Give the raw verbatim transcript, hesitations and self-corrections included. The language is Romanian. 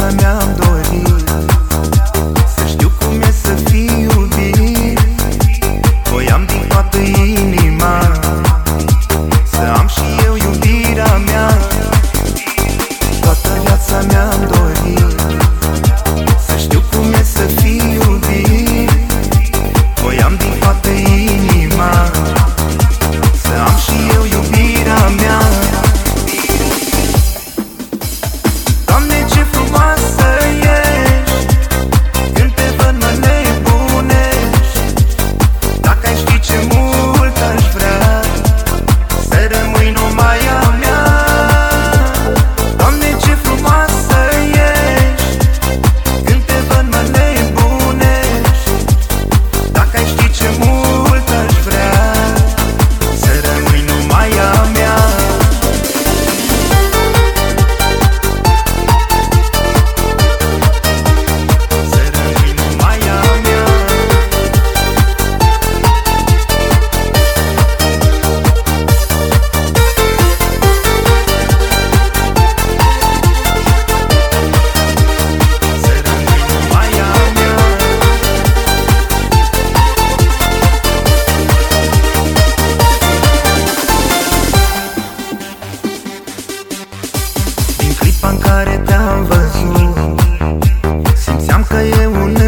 viața mi-am dorit să știu cum e să fii iubit. Voiam din toată inima să am și eu iubirea mea. Toată viața mi-am dorit să știu cum e să fii iubit. Voiam din toată inima să am și eu iubirea mea. Doamne, ce frumoasă ești, când te văd mă nebunești. Dacă ai ști ce mult aș vrea să rămâi numai a mea. Doamne, ce frumoasă ești, când te văd mă nebunești. Dacă ai ști ce mult aș vrea să rămâi numai a mea. În clipa în care te-am văzut, simțeam că e un